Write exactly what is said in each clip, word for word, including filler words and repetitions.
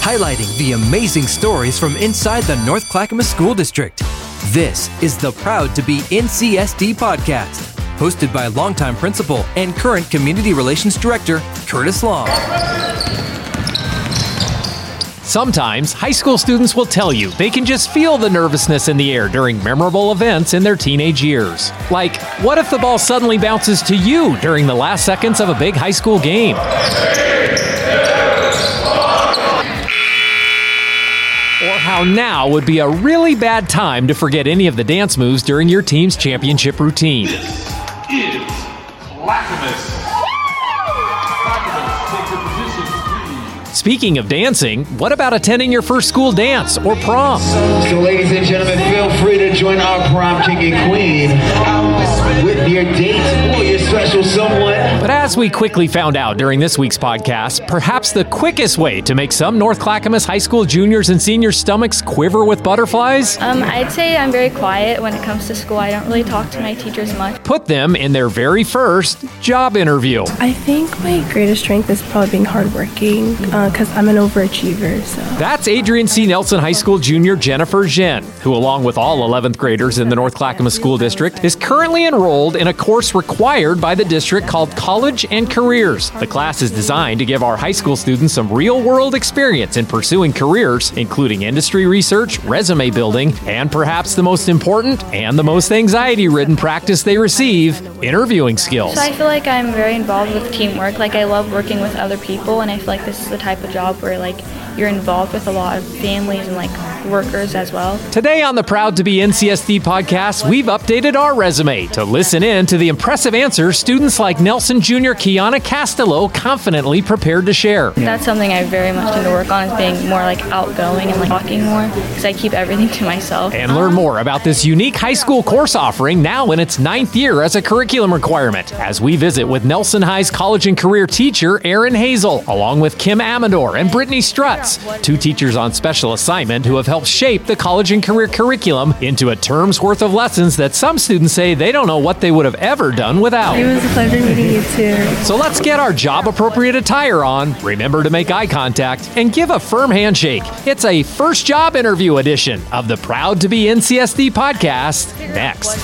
highlighting the amazing stories from inside the North Clackamas School District. This is the Proud to be N C S D podcast, hosted by longtime principal and current Community Relations Director, Curtis Long. Sometimes, high school students will tell you they can just feel the nervousness in the air during memorable events in their teenage years. Like, what if the ball suddenly bounces to you during the last seconds of a big high school game? Or how now would be a really bad time to forget any of the dance moves during your team's championship routine. This is Clackamas. Clackamas, take your positions, please. Speaking of dancing, what about attending your first school dance or prom? So ladies and gentlemen, feel free to join our prom king and queen with your date or your special someone. But as we quickly found out during this week's podcast, perhaps the quickest way to make some North Clackamas high school juniors and seniors' stomachs quiver with butterflies? Um, I'd say I'm very quiet when it comes to school. I don't really talk to my teachers much. Put them in their very first job interview. I think my greatest strength is probably being hardworking because uh, I'm an overachiever. So That's Adrian C. Nelson High School junior Jennifer Zhen, who along with all eleventh graders in the North Clackamas School District is currently enrolled in a course required by the district called College and Careers. The class is designed to give our high school students some real-world experience in pursuing careers, including industry research, resume building, and perhaps the most important and the most anxiety-ridden practice they receive, interviewing skills. So I feel like I'm very involved with teamwork. Like I love working with other people, and I feel like this is the type of job where like you're involved with a lot of families and like workers as well. Today on the Proud to be N C S D podcast, we've updated our resume to listen in to the impressive answers students like Nelson Junior Kiana Castello confidently prepared to share. That's something I very much need to work on, is being more like outgoing and like talking more, because I keep everything to myself. And learn more about this unique high school course offering now in its ninth year as a curriculum requirement, as we visit with Nelson High's college and career teacher, Erin Hazel, along with Kim Amador and Brittany Strutz, two teachers on special assignment who have helped shape the college and career curriculum into a term's worth of lessons that some students say they don't know what they would have ever done without. it was a pleasure meeting you too. So let's get our job-appropriate attire on, remember to make eye contact, and give a firm handshake. It's a first job interview edition of the Proud to be N C S D podcast, next.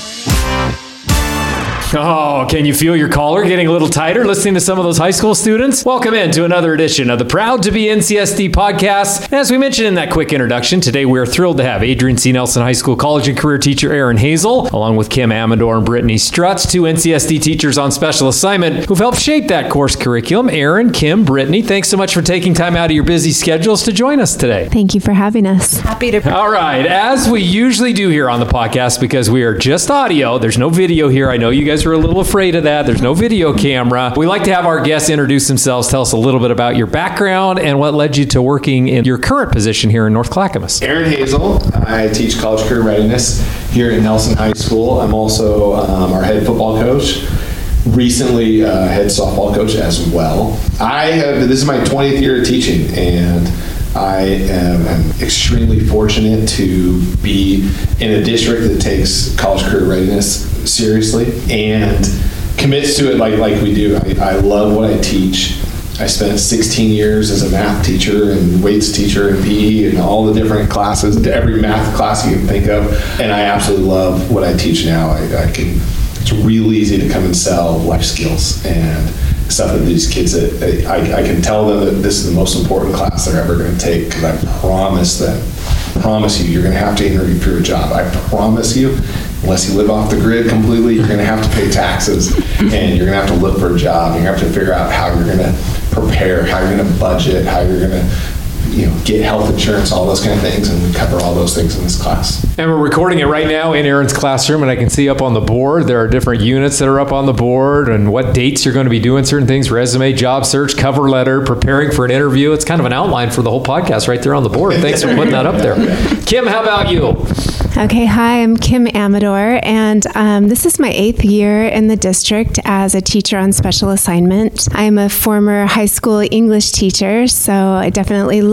Oh, can you feel your collar getting a little tighter listening to some of those high school students? Welcome in to another edition of the Proud to be N C S D podcast. And as we mentioned in that quick introduction, today we're thrilled to have Adrian C. Nelson High School college and career teacher Erin Hazel, along with Kim Amador and Brittany Strutz, two N C S D teachers on special assignment who've helped shape that course curriculum. Erin, Kim, Brittany, thanks so much for taking time out of your busy schedules to join us today. Thank you for having us. Happy to. All right, as we usually do here on the podcast, because we are just audio, there's no video here. I know you guys are a little afraid of that. There's no video camera. We like to have our guests introduce themselves, tell us a little bit about your background and what led you to working in your current position here in North Clackamas. Erin Hazel. I teach college career readiness here at Nelson High School. I'm also um, our head football coach. Recently, uh, head softball coach as well. I have, this is my twentieth year of teaching, and I am, am extremely fortunate to be in a district that takes college career readiness seriously and commits to it like, like we do. I, I love what I teach. I spent sixteen years as a math teacher and weights teacher and P E and all the different classes, every math class you can think of, and I absolutely love what I teach now. I, I can. It's real easy to come and sell life skills and stuff that these kids, that I, I can tell them that this is the most important class they're ever going to take, because I promise them, promise you, you're going to have to interview for a job. I promise you, unless you live off the grid completely, you're going to have to pay taxes and you're going to have to look for a job. You're going to have to figure out how you're going to prepare, how you're going to budget, how you're going to you know, get health insurance, all those kind of things, and we cover all those things in this class. And we're recording it right now in Erin's classroom, and I can see up on the board, there are different units that are up on the board and what dates you're going to be doing certain things, resume, job search, cover letter, preparing for an interview. It's kind of an outline for the whole podcast right there on the board. Thanks for putting that up there. Kim, how about you? Okay, hi, I'm Kim Amador, and um, this is my eighth year in the district as a teacher on special assignment. I'm a former high school English teacher, so I definitely love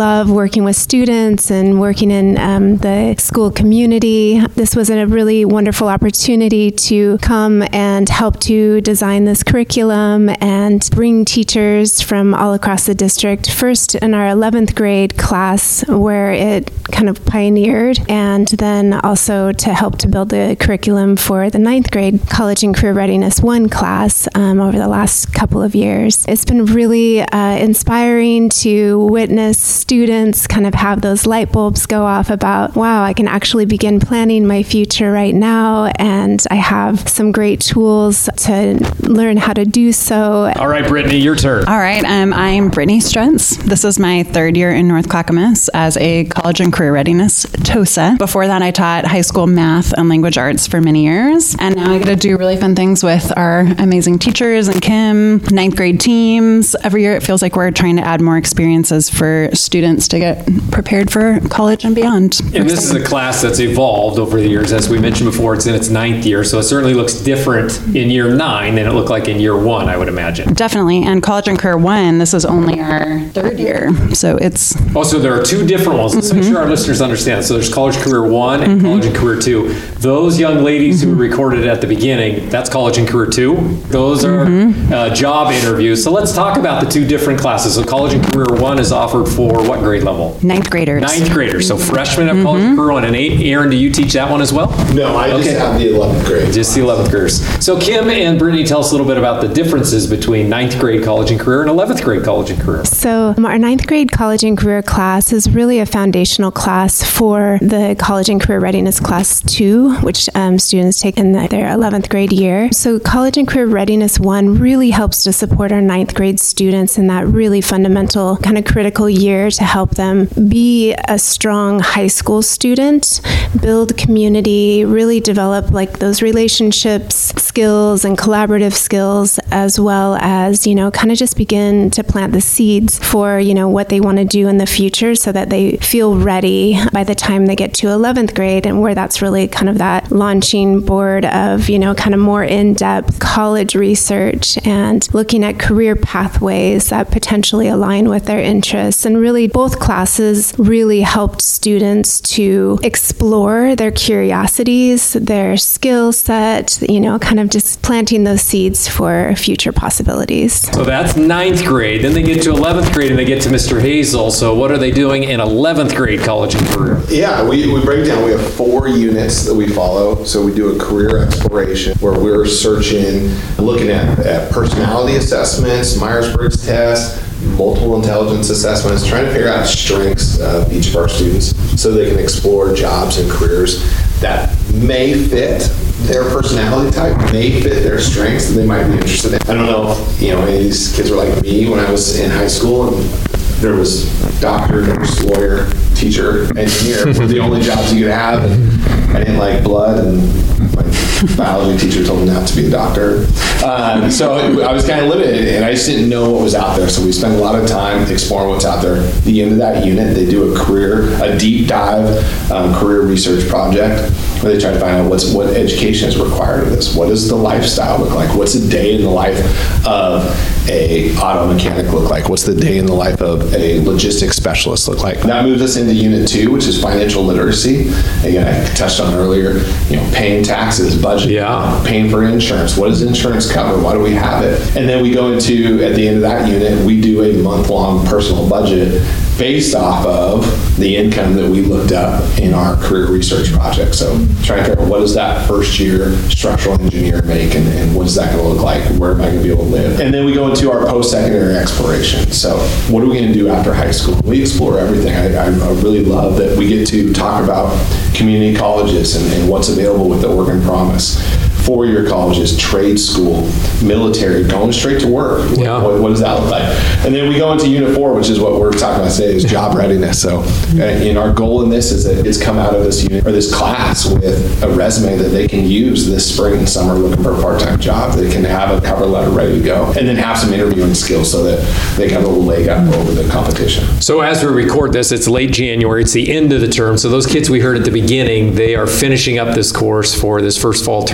love working with students and working in um, the school community. This was a really wonderful opportunity to come and help to design this curriculum and bring teachers from all across the district. First in our eleventh grade class, where it kind of pioneered, and then also to help to build the curriculum for the ninth grade College and Career Readiness one class um, over the last couple of years. It's been really uh, inspiring to witness students kind of have those light bulbs go off about, wow, I can actually begin planning my future right now, and I have some great tools to learn how to do so. All right, Brittany, your turn. All right, um, I'm Brittany Strentz. This is my third year in North Clackamas as a College and Career Readiness TOSA. Before that, I taught high school math and language arts for many years, and now I get to do really fun things with our amazing teachers and Kim, ninth grade teams. Every year it feels like we're trying to add more experiences for students to get prepared for college and beyond. And this is a class that's evolved over the years. As we mentioned before, it's in its ninth year, so it certainly looks different in year nine than it looked like in year one, I would imagine. Definitely, and College and Career one, this is only our third year, so it's... Oh, so there are two different ones. Let's mm-hmm. make sure our listeners understand. So there's College Career one and mm-hmm. College and Career two. Those young ladies mm-hmm. who were recorded at the beginning, that's College and Career two. Those are mm-hmm. uh, job interviews. So let's talk about the two different classes. So College and Career one is offered for what grade level? Ninth graders. Ninth graders. So freshmen of mm-hmm. College and Career one and eight. Aaron, do you teach that one as well? No, I okay. just have the eleventh grade. Just the eleventh graders. So Kim and Brittany, tell us a little bit about the differences between ninth grade College and Career and eleventh grade College and Career. So um, our ninth grade College and Career class is really a foundational class for the College and Career Readiness Class two, which um, students take in the, their eleventh grade year. So College and Career Readiness one really helps to support our ninth grade students in that really fundamental kind of critical year to help them be a strong high school student, build community, really develop like those relationships, skills and collaborative skills, as well as, you know, kind of just begin to plant the seeds for, you know, what they want to do in the future so that they feel ready by the time they get to eleventh grade, and where that's really kind of that launching board of, you know, kind of more in-depth college research and looking at career pathways that potentially align with their interests. And really both classes really helped students to explore their curiosities, their skill set, you know, kind of just planting those seeds for future possibilities. So that's ninth grade. Then they get to eleventh grade and they get to Mister Hazel. So what are they doing in eleventh grade College and Career? Yeah, we, we break down. We have four units that we follow. So we do a career exploration where we're searching, looking at, at personality assessments, Myers-Briggs test, multiple intelligence assessments, trying to figure out strengths of each of our students so they can explore jobs and careers that may fit their personality type, may fit their strengths that they might be interested in. I don't know if, you know, any of these kids were like me when I was in high school, and there was doctor, nurse, lawyer, teacher, engineer were the only jobs you could have, and I didn't like blood, and my biology teacher told me not to be a doctor. Um, so I was kind of limited, and I just didn't know what was out there. So we spent a lot of time exploring what's out there. At the end of that unit, they do a career, a deep dive um, career research project where they try to find out what's what education is required of this. What does the lifestyle look like? What's a day in the life of a auto mechanic look like? What's the day in the life of a logistics specialist look like? That moves us into unit two, which is financial literacy. Again, I touched on earlier, you know, paying taxes, budget, yeah. paying for insurance. What does insurance cover? Why do we have it? And then we go into, at the end of that unit, we do a month-long personal budget based off of the income that we looked up in our career research project. So trying to figure out what does that first year structural engineer make, and, and what is that going to look like? Where am I going to be able to live? And then we go into our post-secondary exploration. So what are we going to do after high school? We explore everything. I, I, I really love that we get to talk about community colleges and, and what's available with the Oregon Promise. Four-year colleges, trade school, military, going straight to work. Yeah. What, what does that look like? And then we go into unit four, which is what we're talking about today, is job readiness. So, and our goal in this is that it's come out of this unit or this class with a resume that they can use this spring and summer looking for a part-time job. They can have a cover letter ready to go, and then have some interviewing skills so that they can have a little leg up over the competition. So as we record this, it's late January. It's the end of the term. So those kids we heard at the beginning, they are finishing up this course for this first fall term. They're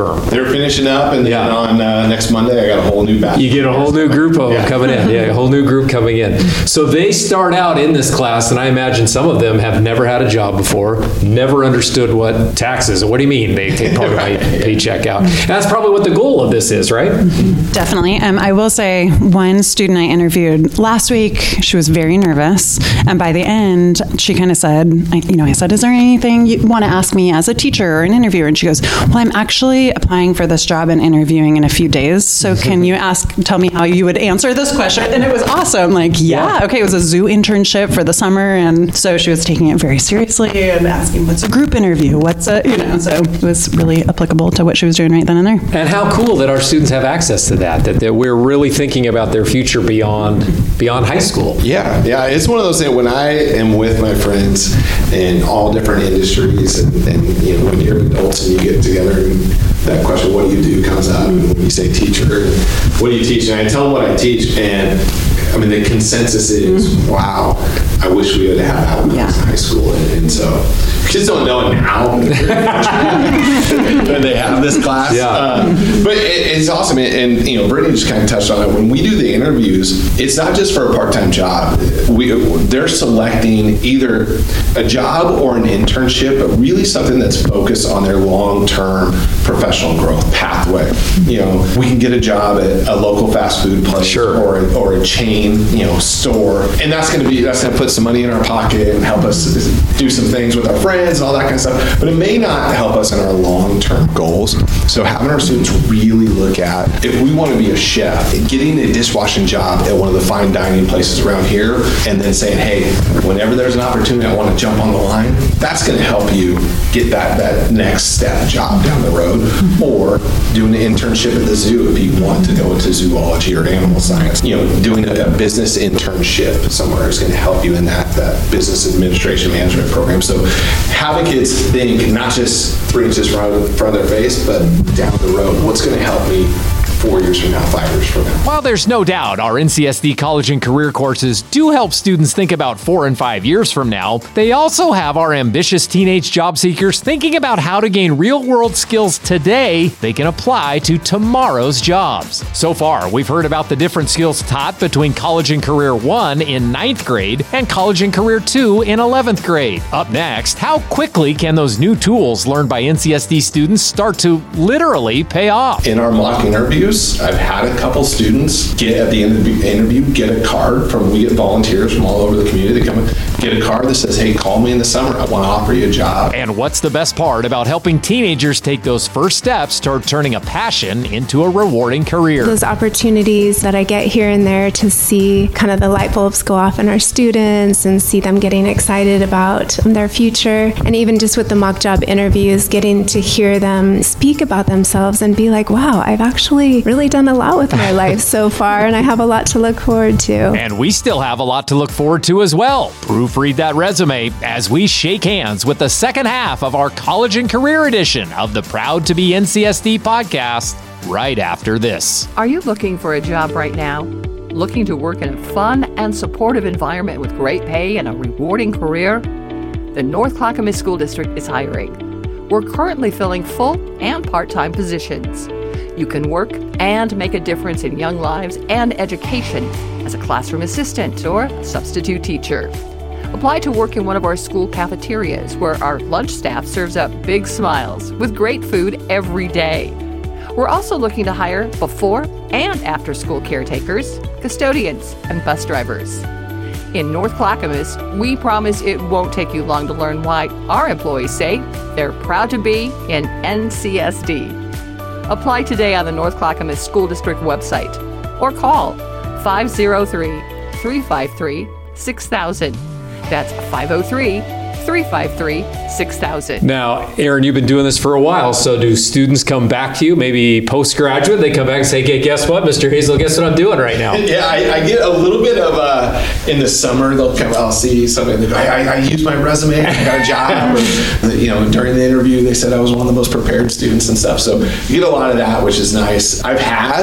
they're finishing up, and Yeah. then on uh, next Monday, I got a whole new batch. You get a whole new group of them Yeah. coming in. Yeah, a whole new group coming in. So they start out in this class, and I imagine some of them have never had a job before, never understood what taxes. What do you mean? They take part of my paycheck out. And that's probably what the goal of this is, right? Definitely. Um, I will say one student I interviewed last week, she was very nervous. And by the end, she kind of said, I, you know, I said, is there anything you want to ask me as a teacher or an interviewer? And she goes, well, I'm actually applying for this job and interviewing in a few days. So can you ask, tell me how you would answer this question? And it was awesome. Like, yeah, okay. It was a zoo internship for the summer. And so she was taking it very seriously and asking, what's a group interview? What's a, you know, so it was really applicable to what she was doing right then and there. And how cool that our students have access to that, that, that we're really thinking about their future beyond beyond high school. Yeah, yeah. It's one of those things when I am with my friends in all different industries, and, and you know, when you're adults and you get together and that question, what do you do, comes up, and when you say teacher, and what do you teach? And I tell them what I teach, and I mean, the consensus is, wow, I wish we would have had that when I was in high school. And, and so kids don't know it now when they have this class. Yeah. Uh, but it, it's awesome. And, and, you know, Brittany just kind of touched on it. When we do the interviews, it's not just for a part-time job. We, they're selecting either a job or an internship, but really something that's focused on their long-term professional growth pathway. You know, we can get a job at a local fast food place, Sure. or, a, or a chain, you know, store. And that's going to be, that's going to put some money in our pocket and help us do some things with our friends and all that kind of stuff. But it may not help us in our long-term goals. So having our students really look at, if we want to be a chef, getting a dishwashing job at one of the fine dining places around here, and then saying, hey, whenever there's an opportunity, I want to jump on the line, that's going to help you get that, that next step job down the road. Or doing an internship at the zoo if you want to go into zoology or animal science. You know, doing a, a business internship somewhere is going to help you in that, that business administration management program. So having kids think not just three inches right in front of their face, but down the road, what's going to help me four years from now, five years from now. While there's no doubt our N C S D college and career courses do help students think about four and five years from now, they also have our ambitious teenage job seekers thinking about how to gain real-world skills today they can apply to tomorrow's jobs. So far, we've heard about the different skills taught between College and Career one in ninth grade and College and Career two in eleventh grade. Up next, how quickly can those new tools learned by N C S D students start to literally pay off? In our mock interviews, I've had a couple students get at the end of the interview, get a card from, we get volunteers from all over the community. They come and get a card that says, hey, call me in the summer. I want to offer you a job. And what's the best part about helping teenagers take those first steps toward turning a passion into a rewarding career? Those opportunities that I get here and there to see kind of the light bulbs go off in our students and see them getting excited about their future. And even just with the mock job interviews, getting to hear them speak about themselves and be like, wow, I've actually really done a lot with my life so far, and I have a lot to look forward to. And we still have a lot to look forward to as well. Proofread that resume as we shake hands with the second half of our College and Career edition of the Proud to be N C S D podcast right after this. Are you looking for a job right now? Looking to work in a fun and supportive environment with great pay and a rewarding career? The North Clackamas School District is hiring. We're currently filling full and part-time positions. You can work and make a difference in young lives and education as a classroom assistant or substitute teacher. Apply to work in one of our school cafeterias where our lunch staff serves up big smiles with great food every day. We're also looking to hire before and after school caretakers, custodians, and bus drivers. In North Clackamas, we promise it won't take you long to learn why our employees say they're proud to be in N C S D. Apply today on the North Clackamas School District website or call five oh three, three five three, six thousand. That's five oh three, three five three, six thousand. Now, Aaron, you've been doing this for a while, so do students come back to you, maybe postgraduate, they come back and say, hey, guess what, Mister Hazel, guess what I'm doing right now? Yeah, I, I get a little bit of, uh, in the summer, they'll come, I'll see something, they go, I, I, I used my resume, I got a job. Or, you know, during the interview, they said I was one of the most prepared students and stuff. So you get a lot of that, which is nice. I've had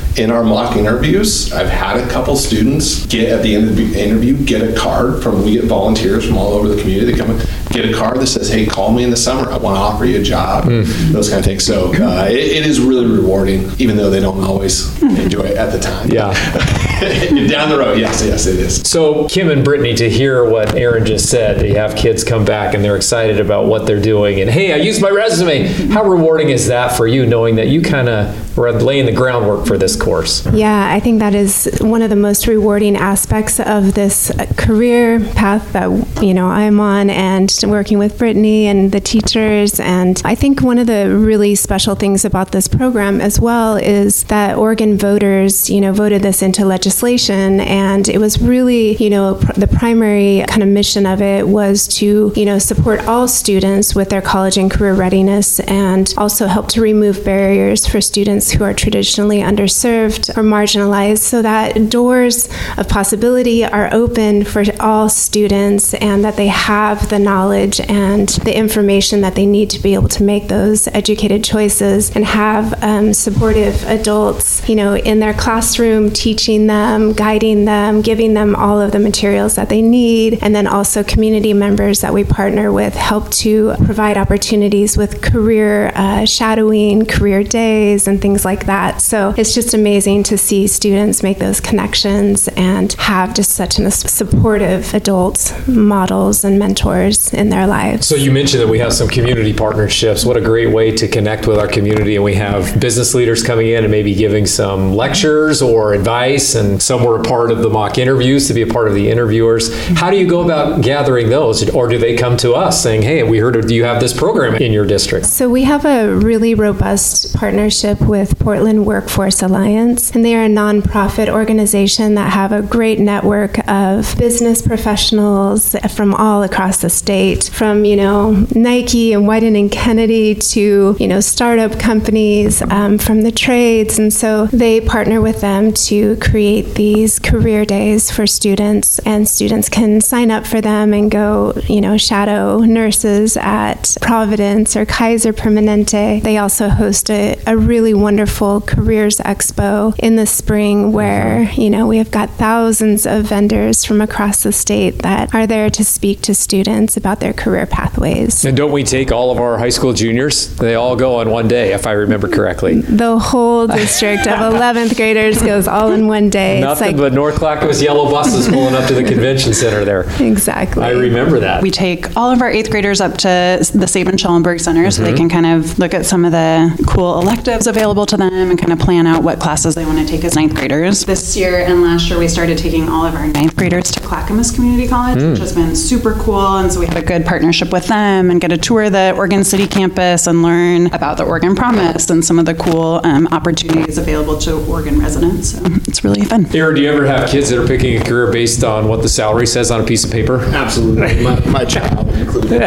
in our mock interviews, I've had a couple students get at the end of the interview, get a card from, we get volunteers from all over the community. They come and get a card that says, hey, call me in the summer. I want to offer you a job, mm. those kind of things. So uh, it, it is really rewarding, even though they don't always enjoy it at the time. Yeah. Down the road, yes, yes, it is. So Kim and Brittany, to hear what Aaron just said, you have kids come back and they're excited about what they're doing. And hey, I used my resume. How rewarding is that for you, knowing that you kind of were laying the groundwork for this course? Yeah, I think that is one of the most rewarding aspects of this career path that, you know, I'm on, and working with Brittany and the teachers. And I think one of the really special things about this program as well is that Oregon voters, you know, voted this into legislation, and it was really, you know, pr- the primary kind of mission of it was to, you know, support all students with their college and career readiness, and also help to remove barriers for students who are traditionally underserved or marginalized, so that doors of possibility are open for all students, and that they have the knowledge and the information that they need to be able to make those educated choices, and have um, supportive adults, you know, in their classroom, teaching them, guiding them, giving them all of the materials that they need. And then also community members that we partner with help to provide opportunities with career uh, shadowing, career days, and things like that. So it's just amazing to see students make those connections and have just such an supportive adults, models, and mentors in their lives. So you mentioned that we have some community partnerships. What a great way to connect with our community. And we have business leaders coming in and maybe giving some lectures or advice, and some were a part of the mock interviews to be a part of the interviewers. How do you go about gathering those? Or do they come to us saying, hey, we heard, do you have this program in your district? So we have a really robust partnership with Portland Workforce Alliance, and they are a nonprofit organization that have a great network of business professionals from all across the state, from, you know, Nike and Whiten and Kennedy to, you know, startup companies, um, from the trades. And so they partner with them to create these career days for students, and students can sign up for them and go, you know, shadow nurses at Providence or Kaiser Permanente. They also host a, a really wonderful careers expo in the spring where, you know, we have got thousands of vendors from across the state that are there to speak to students about their career pathways. And don't we take all of our high school juniors? They all go on one day, if I remember correctly. The whole district of eleventh graders goes all in one day. Nothing it's like, but North Clackamas yellow buses pulling up to the convention center there. Exactly. I remember that. We take all of our eighth graders up to the Sabin Schellenberg Center, mm-hmm. so they can kind of look at some of the cool electives available to them and kind of plan out what classes they want to take as ninth graders. This year and last year, we started taking all of our ninth graders to Clackamas Community College, mm. which has been super cool. And so we have a good partnership with them and get a tour the Oregon City campus and learn about the Oregon Promise and some of the cool um, opportunities available to Oregon residents. So it's really fun. Aaron, do you ever have kids that are picking a career based on what the salary says on a piece of paper? Absolutely. My, my child included.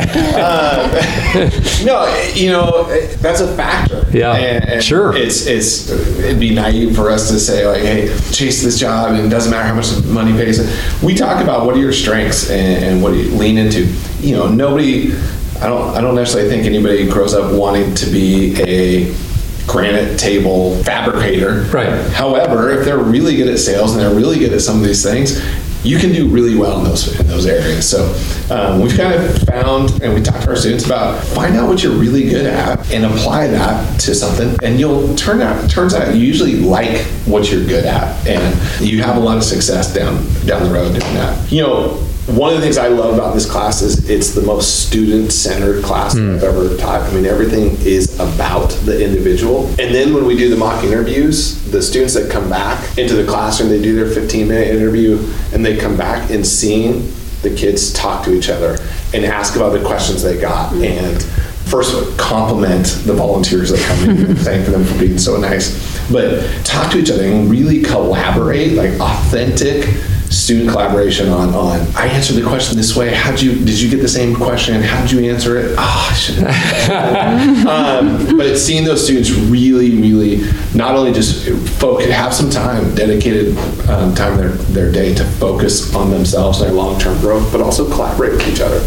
uh, no, you know, that's a factor. Yeah, and, and sure. It's, it's, it'd be naive for us to say, like, hey, chase this job and it doesn't matter how much money pays. We talk about what are your strengths and, and what do you lean into. You know, nobody, I don't, I don't necessarily think anybody grows up wanting to be a granite table fabricator. Right. However, if they're really good at sales and they're really good at some of these things, you can do really well in those in those areas. So um, we've kind of found, and we talk to our students about, find out what you're really good at and apply that to something, and you'll turn out. Turns out you usually like what you're good at, and you have a lot of success down down the road doing that. You know. One of the things I love about this class is it's the most student-centered class mm. I've ever taught. I mean, everything is about the individual. And then when we do the mock interviews, the students that come back into the classroom, they do their fifteen-minute interview, and they come back and seeing the kids talk to each other and ask about the questions they got. Mm. And first of all, compliment the volunteers that come in and thank them for being so nice. But talk to each other and really collaborate, like authentic student collaboration on, on I answered the question this way. How'd you, did you get the same question? How'd you answer it? Oh, I should have. um, but it's seeing those students really, really not only just focus, have some time, dedicated um, time in their, their day to focus on themselves and their long-term growth, but also collaborate with each other.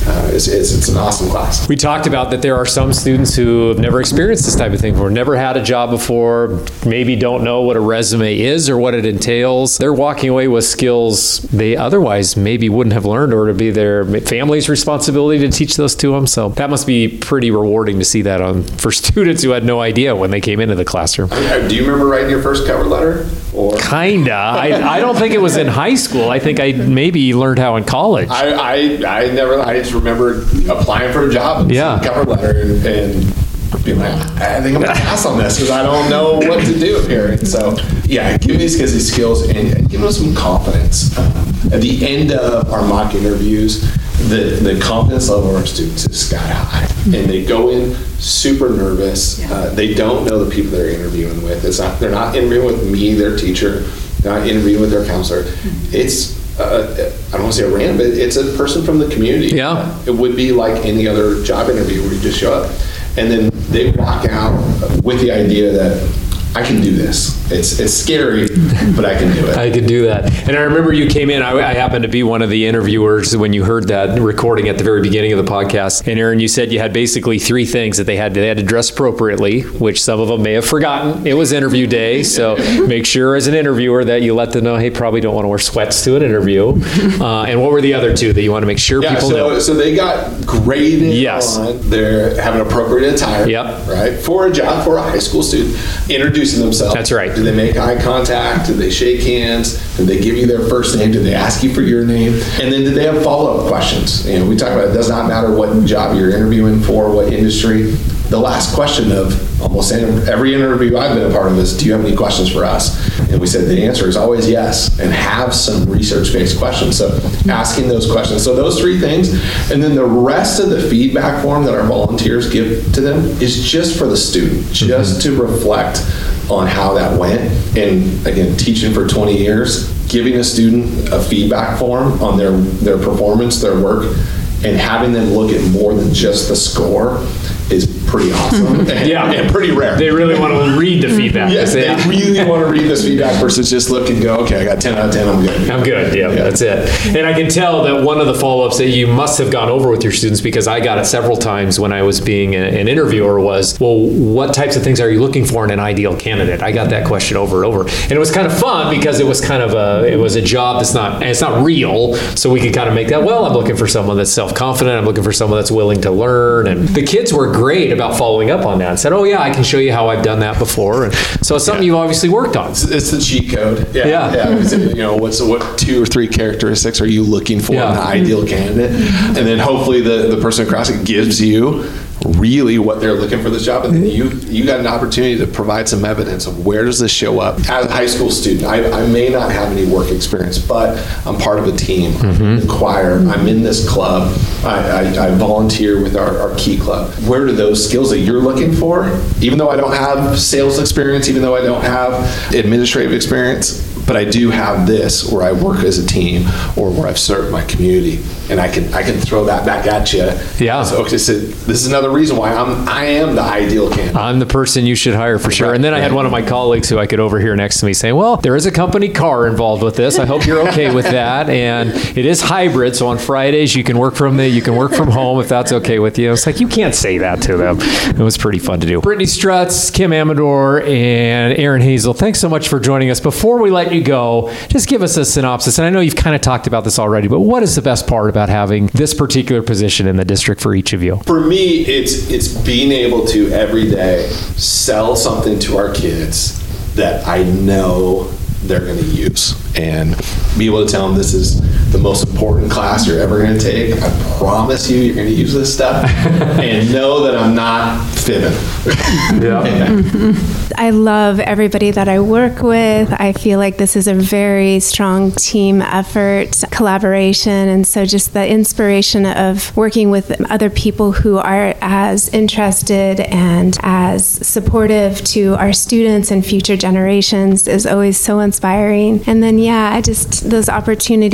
Uh, it's, it's, it's an awesome class. We talked about that there are some students who have never experienced this type of thing before, never had a job before, maybe don't know what a resume is or what it entails. They're walking away with skills they otherwise maybe wouldn't have learned, or to be their family's responsibility to teach those to them. So that must be pretty rewarding to see that on for students who had no idea when they came into the classroom. Do you remember writing your first cover letter? Or Kinda. I, I don't think it was in high school. I think I maybe learned how in college. I, I, I never, I just remember applying for a job and yeah. seeing a cover letter and, and being like, I think I'm going to pass on this because I don't know what to do here. And so, yeah, giving these kids these skills and giving them some confidence. Um, at the end of our mock interviews, the, the confidence level of our students is sky high. And they go in super nervous. Yeah. Uh, they don't know the people they're interviewing with. It's not, they're not interviewing with me, their teacher. They're not interviewing with their counselor. Mm-hmm. It's Uh, I don't want to say a random, but it's a person from the community. Yeah. It would be like any other job interview where you just show up. And then they walk out with the idea that I can do this. It's it's scary, but I can do it. I can do that. And I remember you came in, I, I happened to be one of the interviewers when you heard that recording at the very beginning of the podcast. And Aaron, you said you had basically three things that they had to, they had to dress appropriately, which some of them may have forgotten. It was interview day, so make sure as an interviewer that you let them know, hey, probably don't want to wear sweats to an interview. Uh, and what were the other two that you want to make sure yeah, people so, know? So they got graded yes. on their having appropriate attire, yep. right, for a job, for a high school student, introducing themselves. That's right. Do they make eye contact? Do they shake hands? Did they give you their first name? Did they ask you for your name? And then did they have follow-up questions? You know, we talk about it does not matter what job you're interviewing for, what industry. The last question of almost every interview I've been a part of is, do you have any questions for us? And we said the answer is always yes, and have some research-based questions. So asking those questions. So those three things. And then the rest of the feedback form that our volunteers give to them is just for the student, just mm-hmm. to reflect on how that went. And again, teaching for twenty years, giving a student a feedback form on their, their performance, their work, and having them look at more than just the score is pretty awesome. and, yeah. and pretty rare. They really want to read the feedback. Yes, they yeah. really want to read this feedback versus just look and go, okay, I got ten out of ten, I'm good. I'm good, yeah, yeah, that's it. And I can tell that one of the follow-ups that you must have gone over with your students, because I got it several times when I was being a, an interviewer, was, well, what types of things are you looking for in an ideal candidate? I got that question over and over. And it was kind of fun because it was kind of a, it was a job that's not, and it's not real, so we could kind of make that, well, I'm looking for someone that's self-confident, I'm looking for someone that's willing to learn. And the kids were great about following up on that and said, oh yeah, I can show you how I've done that before. And so it's something yeah. you've obviously worked on. It's, it's the cheat code. Yeah. Yeah. yeah. It's, you know, what's what two or three characteristics are you looking for yeah. in the ideal candidate? And then hopefully the, the person across it gives you really what they're looking for this job, and then you you got an opportunity to provide some evidence of where does this show up. As a high school student, I, I may not have any work experience, but I'm part of a team, mm-hmm. the choir, I'm in this club, I, I, I volunteer with our, our Key Club. Where do those skills that you're looking for, even though I don't have sales experience, even though I don't have administrative experience, but I do have this where I work as a team or where I've served my community, and I can I can throw that back at you. Yeah. So okay, so this is another reason why I'm I am the ideal candidate. I'm the person you should hire for sure. Right. And then I had one of my colleagues who I could overhear next to me saying, well, there is a company car involved with this. I hope you're okay with that. And it is hybrid, so on Fridays you can work from the you can work from home if that's okay with you. It's like, you can't say that to them. It was pretty fun to do. Brittany Strutz, Kim Amador, and Aaron Hazel, thanks so much for joining us. Before we let you go, just give us a synopsis. And I know you've kind of talked about this already, but what is the best part about having this particular position in the district for each of you? For me, it's it's being able to every day sell something to our kids that I know they're going to use, and be able to tell them this is the most important class you're ever going to take. I promise you, you're going to use this stuff, and know that I'm not fibbing. Yeah. yeah. I love everybody that I work with. I feel like this is a very strong team effort, collaboration, and so just the inspiration of working with other people who are as interested and as supportive to our students and future generations is always so inspiring. And then, yeah, I just, those opportunities, you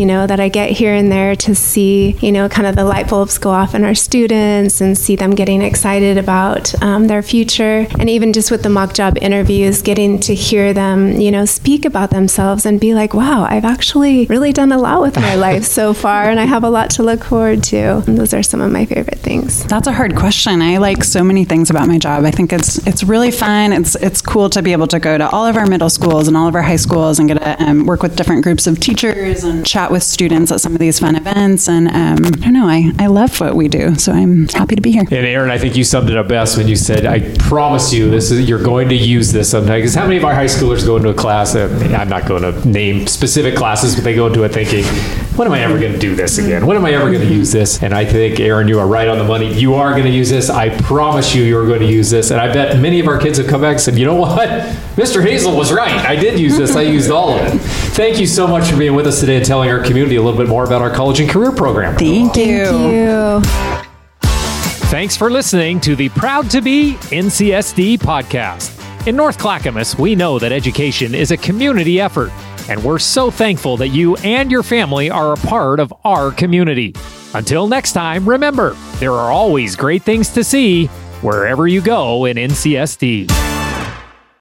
you know, that I get here and there to see, you know, kind of the light bulbs go off in our students and see them getting excited about um, their future. And even just with the mock job interviews, getting to hear them, you know, speak about themselves and be like, wow, I've actually really done a lot with my life so far, and I have a lot to look forward to. And those are some of my favorite things. That's a hard question. I like so many things about my job. I think it's it's really fun. It's it's cool to be able to go to all of our middle schools and all of our high schools and get to um, work with different groups of teachers and chat with students at some of these fun events. And um, I don't know, I, I love what we do, so I'm happy to be here. And Aaron, I think you summed it up best when you said, I promise you, this is you're going to use this sometime. Because how many of our high schoolers go into a class, uh, I'm not going to name specific classes, but they go into it thinking, when am I ever going to do this again? When am I ever going to use this? And I think, Aaron, you are right on the money. You are going to use this. I promise you, you're going to use this. And I bet many of our kids have come back and said, you know what? Mister Hazel was right. I did use this. I used all of it. Thank you so much for being with us today and telling our community a little bit more about our college and career program. Thank you. Thank you. Thanks for listening to the Proud to Be N C S D podcast. In North Clackamas, we know that education is a community effort, and we're so thankful that you and your family are a part of our community. Until next time, remember, there are always great things to see wherever you go in N C S D.